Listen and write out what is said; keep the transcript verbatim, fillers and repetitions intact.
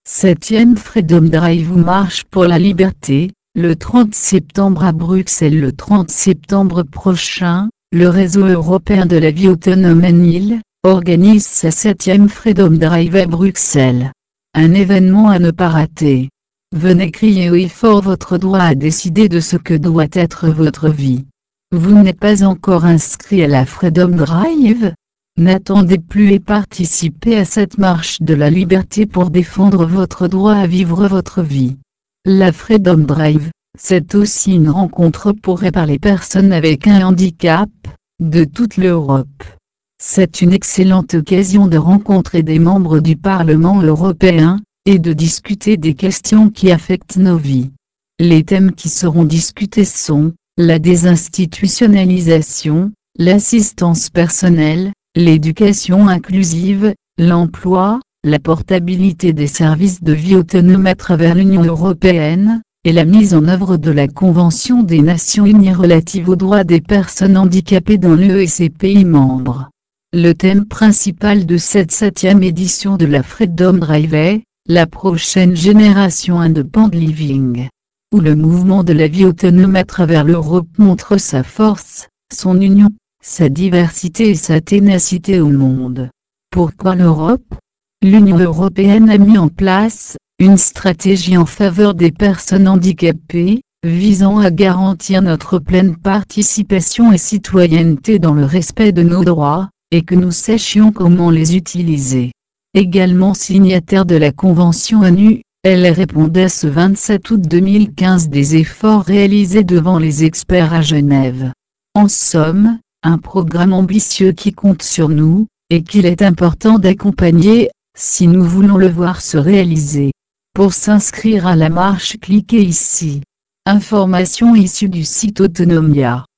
Septième Freedom Drive ou Marche pour la liberté, le trente septembre à Bruxelles. Le trente septembre prochain, le Réseau européen de la vie autonome N I L, organise sa septième Freedom Drive à Bruxelles. Un événement à ne pas rater. Venez crier haut fort votre droit à décider de ce que doit être votre vie. Vous n'êtes pas encore inscrit à la Freedom Drive? N'attendez plus et participez à cette marche de la liberté pour défendre votre droit à vivre votre vie. La Freedom Drive, c'est aussi une rencontre pour et par les personnes avec un handicap, de toute l'Europe. C'est une excellente occasion de rencontrer des membres du Parlement européen, et de discuter des questions qui affectent nos vies. Les thèmes qui seront discutés sont, la désinstitutionnalisation, l'assistance personnelle, l'éducation inclusive, l'emploi, la portabilité des services de vie autonome à travers l'Union européenne, et la mise en œuvre de la Convention des Nations Unies relative aux droits des personnes handicapées dans l'U E et ses pays membres. Le thème principal de cette septième édition de la Freedom Drive est « La prochaine génération independent living », où le mouvement de la vie autonome à travers l'Europe montre sa force, son union, sa diversité et sa ténacité au monde. Pourquoi l'Europe? L'Union européenne a mis en place une stratégie en faveur des personnes handicapées, visant à garantir notre pleine participation et citoyenneté dans le respect de nos droits, et que nous sachions comment les utiliser. Également signataire de la Convention ONU, elle répondait ce vingt-sept août deux mille quinze des efforts réalisés devant les experts à Genève. En somme, un programme ambitieux qui compte sur nous, et qu'il est important d'accompagner, si nous voulons le voir se réaliser. Pour s'inscrire à la marche, cliquez ici. Informations issues du site Autonomia.